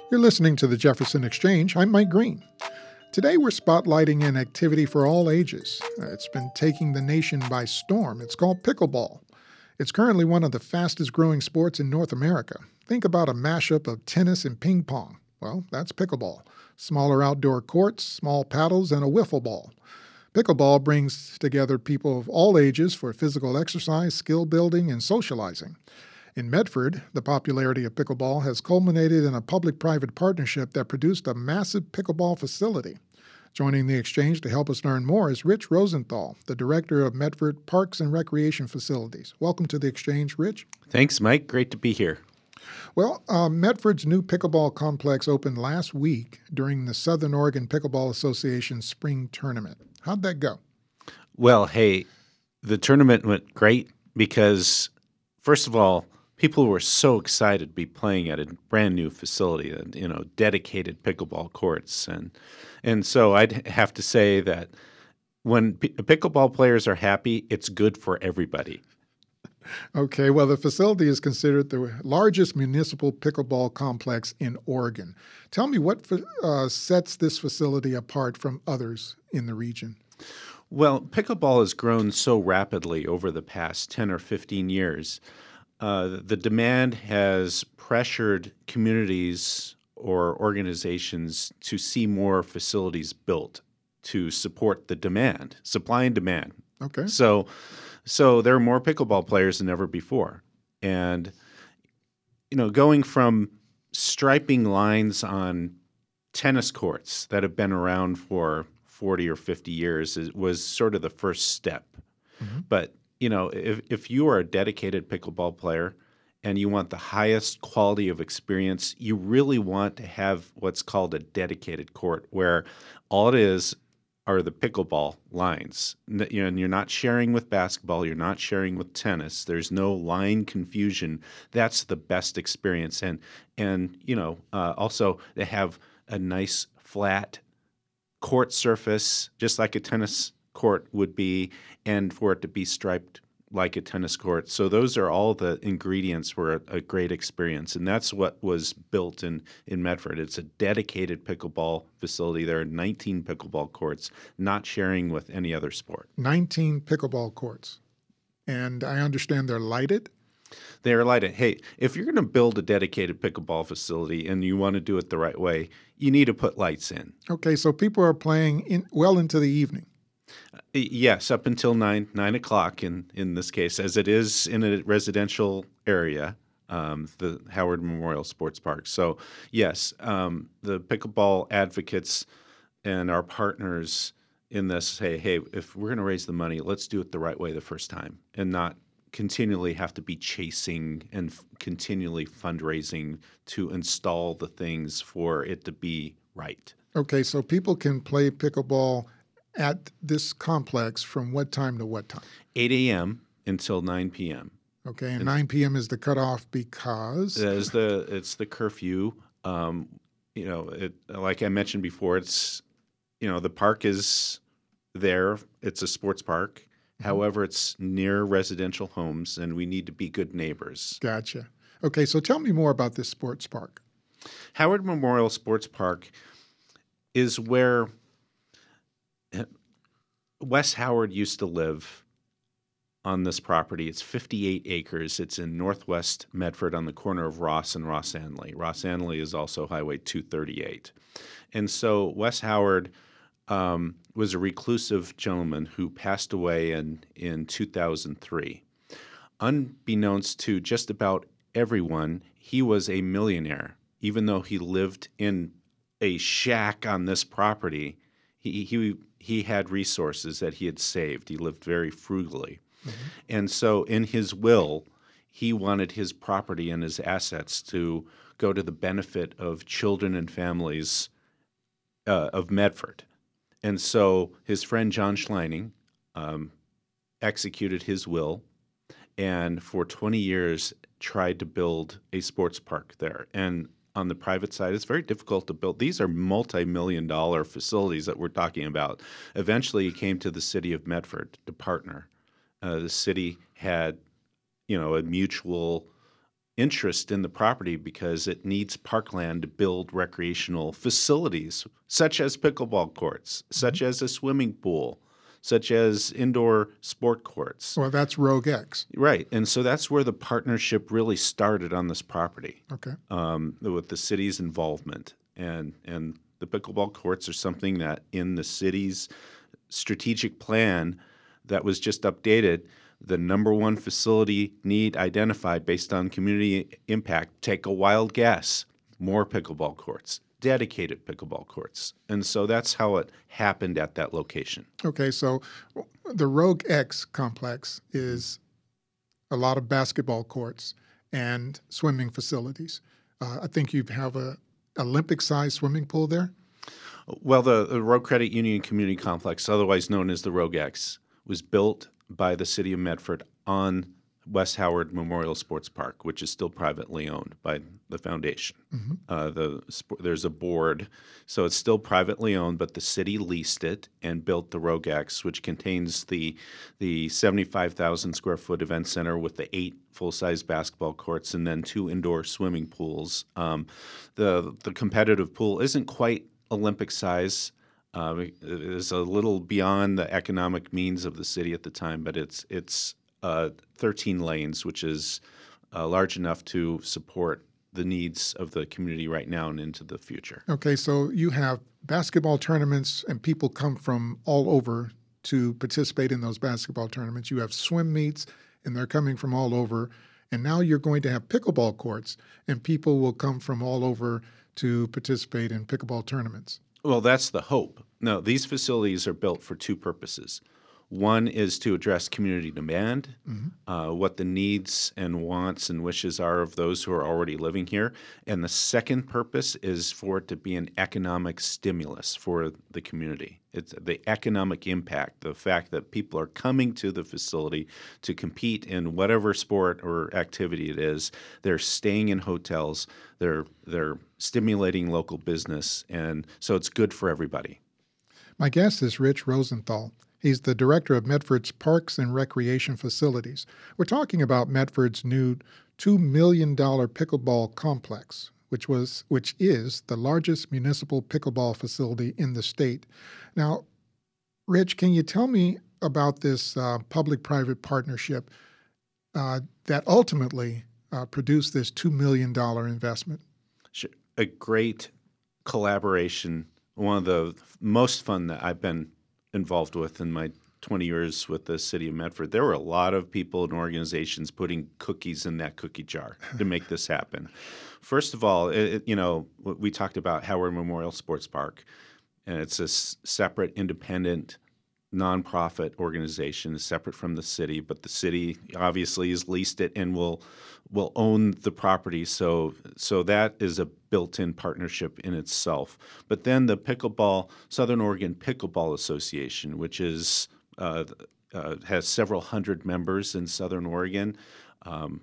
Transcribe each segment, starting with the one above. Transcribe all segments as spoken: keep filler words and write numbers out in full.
You're listening to the Jefferson Exchange. I'm Mike Green. Today we're spotlighting an activity for all ages. Uh, It's been taking the nation by storm. It's called pickleball. It's currently one of the fastest growing sports in North America. Think about a mashup of tennis and ping pong. Well, that's pickleball. Smaller outdoor courts, small paddles, and a wiffle ball. Pickleball brings together people of all ages for physical exercise, skill building, and socializing. In Medford, the popularity of pickleball has culminated in a public-private partnership that produced a massive pickleball facility. Joining the exchange to help us learn more is Rich Rosenthal, the director of Medford Parks and Recreation Facilities. Welcome to the exchange, Rich. Thanks, Mike. Great to be here. Well, uh, Medford's new pickleball complex opened last week during the Southern Oregon Pickleball Association's spring tournament. How'd that go? Well, hey, the tournament went great because, first of all, people were so excited to be playing at a brand new facility and, you know, dedicated pickleball courts. And and so I'd have to say that when p- pickleball players are happy, it's good for everybody. Okay, well, the facility is considered the largest municipal pickleball complex in Oregon. Tell me what fa- uh, sets this facility apart from others in the region. Well, pickleball has grown so rapidly over the past ten or fifteen years. Uh, the demand has pressured communities or organizations to see more facilities built to support the demand, supply and demand. Okay. So, so there are more pickleball players than ever before, and you know, going from striping lines on tennis courts that have been around for forty or fifty years is, was sort of the first step. Mhm. But you know, if if you are a dedicated pickleball player and you want the highest quality of experience, you really want to have what's called a dedicated court, where all it is are the pickleball lines. N- you know, and you're not sharing with basketball, you're not sharing with tennis. There's no line confusion. That's the best experience. And and you know, uh, also they have a nice flat court surface, just like a tennis court would be, and for it to be striped like a tennis court. So those are all the ingredients for a, a great experience, and that's what was built in, in Medford. It's a dedicated pickleball facility. There are nineteen pickleball courts, not sharing with any other sport. nineteen pickleball courts. And I understand they're lighted. They are lighted. Hey, if you're going to build a dedicated pickleball facility and you want to do it the right way, you need to put lights in. Okay, so people are playing in well into the evening. Yes, up until nine nine o'clock in in this case, as it is in a residential area, um, the Howard Memorial Sports Park. So yes, um, the pickleball advocates and our partners in this say, hey, if we're going to raise the money, let's do it the right way the first time, and not continually have to be chasing and f- continually fundraising to install the things for it to be right. Okay, so people can play pickleball at this complex from what time to what time? eight a.m. until nine p.m. Okay, and nine p.m. is the cutoff because As the it's the curfew. Um, you know, it, like I mentioned before, it's you know the park is there. It's a sports park. However, it's near residential homes, and we need to be good neighbors. Gotcha. Okay, so tell me more about this sports park. Howard Memorial Sports Park is where Wes Howard used to live on this property. It's fifty-eight acres. It's in northwest Medford on the corner of Ross and Ross Anley. Ross Anley is also Highway two thirty-eight. And so Wes Howard um, was a reclusive gentleman who passed away in, in two thousand three. Unbeknownst to just about everyone, he was a millionaire. Even though he lived in a shack on this property, he, he, he had resources that he had saved. He lived very frugally. And so in his will, he wanted his property and his assets to go to the benefit of children and families uh, of Medford. And so his friend John Schleining um, executed his will and for twenty years tried to build a sports park there. And on the private side, it's very difficult to build. These are multi-million dollar facilities that we're talking about. Eventually, he came to the city of Medford to partner. Uh, the city had, you know, a mutual interest in the property because it needs parkland to build recreational facilities, such as pickleball courts, such as a swimming pool, such as indoor sport courts. Well, that's Rogue X. Right. And so that's where the partnership really started on this property. Okay. Um, with the city's involvement. And, and the pickleball courts are something that in the city's strategic plan that was just updated, the number one facility need identified based on community impact, take a wild guess, more pickleball courts, dedicated pickleball courts. And so that's how it happened at that location. Okay, so the Rogue X complex is a lot of basketball courts and swimming facilities. Uh, I think you have a Olympic-sized swimming pool there? Well, the, the Rogue Credit Union Community Complex, otherwise known as the Rogue X, was built by the city of Medford on West Howard Memorial Sports Park, which is still privately owned by the foundation. Mm-hmm. Uh, the there's a board, so it's still privately owned, but the city leased it and built the Rogue X, which contains the the seventy-five thousand square foot event center with the eight full-size basketball courts and then two indoor swimming pools. Um, the the competitive pool isn't quite Olympic size. Uh, it is a little beyond the economic means of the city at the time, but it's it's uh, thirteen lanes, which is uh, large enough to support the needs of the community right now and into the future. Okay, so you have basketball tournaments and people come from all over to participate in those basketball tournaments. You have swim meets and they're coming from all over. And now you're going to have pickleball courts and people will come from all over to participate in pickleball tournaments. Well, that's the hope. No, these facilities are built for two purposes. One is to address community demand, mm-hmm. uh, what the needs and wants and wishes are of those who are already living here. And the second purpose is for it to be an economic stimulus for the community. It's the economic impact, the fact that people are coming to the facility to compete in whatever sport or activity it is. They're staying in hotels. They're they're stimulating local business, and so it's good for everybody. My guest is Rich Rosenthal. He's the director of Medford's Parks and Recreation Facilities. We're talking about Medford's new two million dollars pickleball complex, which was which is the largest municipal pickleball facility in the state. Now, Rich, can you tell me about this uh, public-private partnership uh, that ultimately uh, produced this two million dollars investment? Sure. A great collaboration, one of the most fun that I've been involved with in my twenty years with the city of Medford. There were a lot of people and organizations putting cookies in that cookie jar to make this happen. First of all, it, you know, we talked about Howard Memorial Sports Park, and it's a s- separate, independent, nonprofit organization, separate from the city. But the city obviously has leased it and will will own the property. So so that is a built-in partnership in itself. But then the Pickleball Southern Oregon Pickleball Association, which is uh, uh, has several hundred members in Southern Oregon. Um,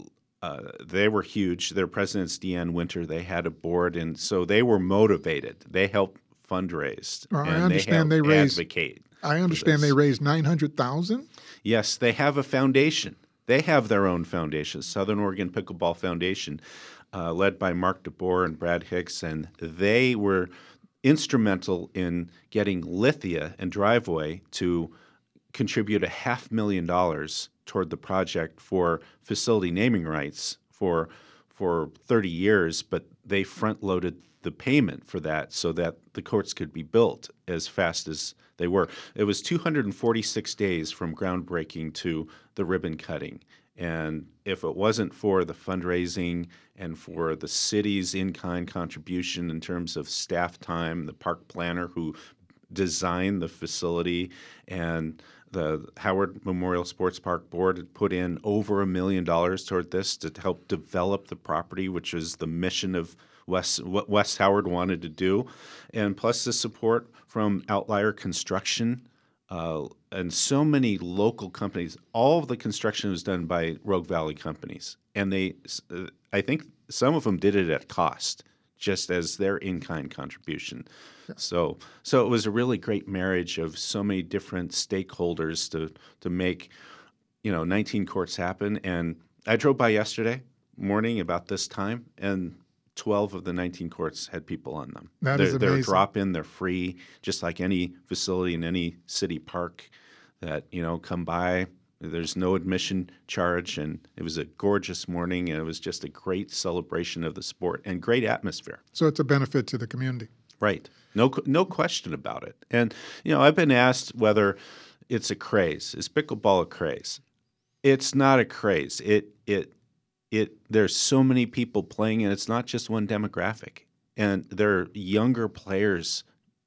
uh, they were huge. Their president's Deanne Winter. They had a board, and so they were motivated. They helped fundraise. Well, and I understand they, they raised. Advocate. I understand they raised nine hundred thousand. Yes, they have a foundation. They have their own foundation, Southern Oregon Pickleball Foundation, uh, led by Mark DeBoer and Brad Hicks, and they were instrumental in getting Lithia and Driveway to contribute a half million dollars toward the project for facility naming rights for for thirty years, but they front-loaded the payment for that so that the courts could be built as fast as they were. It was two hundred forty-six days from groundbreaking to the ribbon cutting. And if it wasn't for the fundraising and for the city's in-kind contribution in terms of staff time, the park planner who designed the facility, and the Howard Memorial Sports Park Board had put in over a million dollars toward this to help develop the property, which is the mission of West, what West Howard wanted to do, and plus the support from Outlier Construction uh, and so many local companies. All of the construction was done by Rogue Valley companies, and they, uh, I think some of them did it at cost, just as their in-kind contribution. Yeah. So, so it was a really great marriage of so many different stakeholders to to make, you know, nineteen courts happen. And I drove by yesterday. morning about this time, and twelve of the nineteen courts had people on them. That they're, is they're amazing. drop-in, they're free, just like any facility in any city park that, you know, come by. There's no admission charge, and it was a gorgeous morning, and it was just a great celebration of the sport and great atmosphere. So it's a benefit to the community. Right. No, no question about it. And, you know, I've been asked whether it's a craze. Is pickleball a craze? It's not a craze. It, it, it, there's so many people playing, and it's not just one demographic. And there are younger players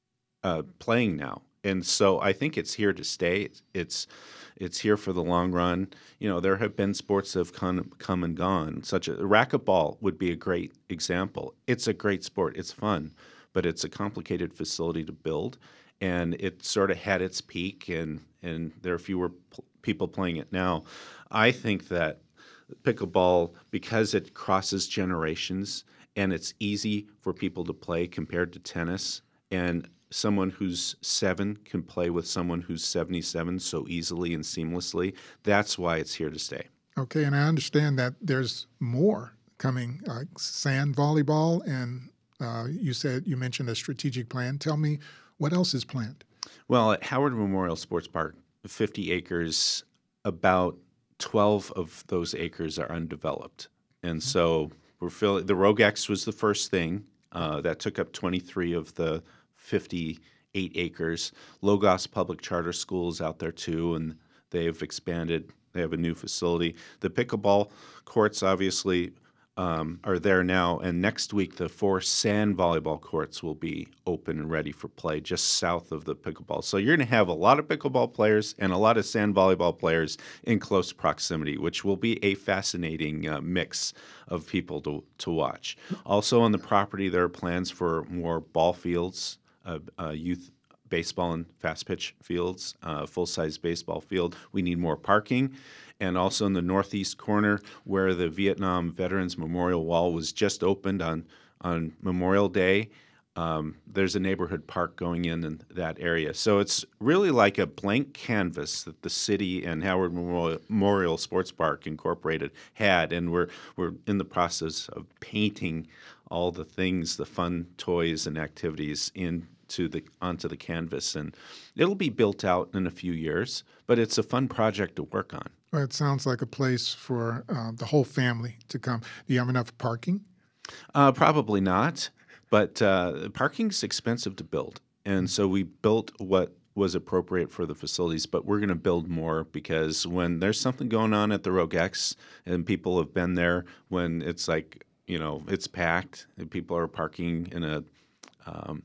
uh, playing now. And so I think it's here to stay. It's, it's It's here for the long run. You know, there have been sports that have come, come and gone. Such a racquetball would be a great example. It's a great sport. It's fun, but it's a complicated facility to build, and it sort of had its peak, and and there are fewer p- people playing it now. I think that pickleball, because it crosses generations and it's easy for people to play compared to tennis, and someone who's seven can play with someone who's seventy-seven so easily and seamlessly. That's why it's here to stay. Okay, and I understand that there's more coming, like sand volleyball, and uh, you said you mentioned a strategic plan. Tell me what else is planned. Well, at Howard Memorial Sports Park, fifty acres, about twelve of those acres are undeveloped. And so we're filling, the Rogex was the first thing. Uh, that took up twenty-three of the fifty-eight acres. Logos Public Charter School is out there too, and they've expanded. They have a new facility. The pickleball courts obviously um, are there now, and next week the four sand volleyball courts will be open and ready for play just south of the pickleball. So you're going to have a lot of pickleball players and a lot of sand volleyball players in close proximity, which will be a fascinating uh, mix of people to, to watch. Also on the property, there are plans for more ball fields, uh, uh, youth baseball and fast pitch fields, uh, full-size baseball field. We need more parking. And also in the northeast corner where the Vietnam Veterans Memorial Wall was just opened on, on Memorial Day, um, there's a neighborhood park going in in that area. So it's really like a blank canvas that the city and Howard Memorial, Memorial Sports Park Incorporated had, and we're, we're in the process of painting all the things, the fun toys and activities in to the onto the canvas, and it'll be built out in a few years, but it's a fun project to work on. Well, it sounds like a place for uh, the whole family to come. Do you have enough parking? Uh, probably not, but uh, parking's expensive to build, and so we built what was appropriate for the facilities, but we're going to build more because when there's something going on at the Rogex and people have been there, when it's like, you know, it's packed and people are parking in a um,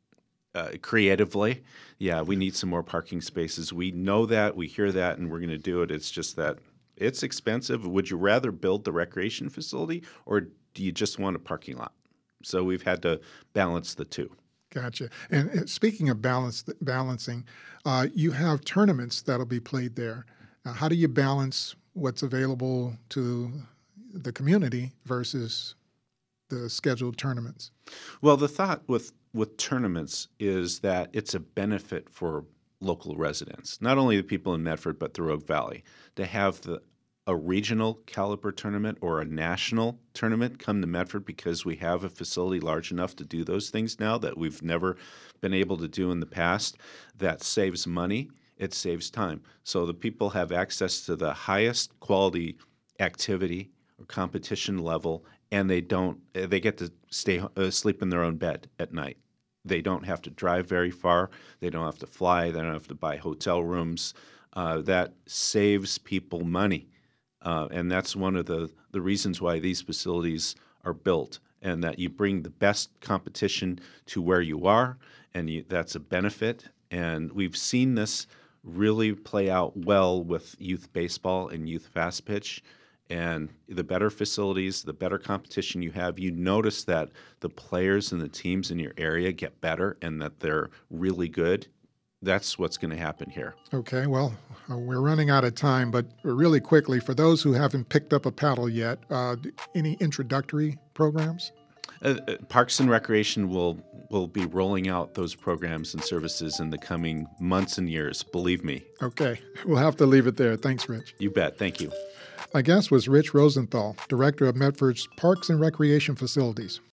Uh, creatively, yeah, we need some more parking spaces. We know that, we hear that, and we're going to do it. It's just that it's expensive. Would you rather build the recreation facility, or do you just want a parking lot? So we've had to balance the two. Gotcha. And uh, speaking of balance, balancing, uh, you have tournaments that'll be played there. Now, how do you balance what's available to the community versus the scheduled tournaments? Well, the thought with with tournaments is that it's a benefit for local residents, not only the people in Medford, but the Rogue Valley, to have the, a regional caliber tournament or a national tournament come to Medford, because we have a facility large enough to do those things now that we've never been able to do in the past. That saves money. It saves time. So the people have access to the highest quality activity or competition level, and they don't, they get to stay uh, sleep in their own bed at night. They don't have to drive very far. They don't have to fly. They don't have to buy hotel rooms. Uh, that saves people money. Uh, and that's one of the, the reasons why these facilities are built, and that you bring the best competition to where you are, and you, that's a benefit. And we've seen this really play out well with youth baseball and youth fast pitch. And the better facilities, the better competition you have, you notice that the players and the teams in your area get better and that they're really good. That's what's going to happen here. Okay, well, uh, we're running out of time, but really quickly, for those who haven't picked up a paddle yet, uh, any introductory programs? Uh, uh, Parks and Recreation will will be rolling out those programs and services in the coming months and years. Believe me. Okay, we'll have to leave it there. Thanks, Rich. You bet. Thank you. My guest was Rich Rosenthal, Director of Medford's Parks and Recreation Facilities.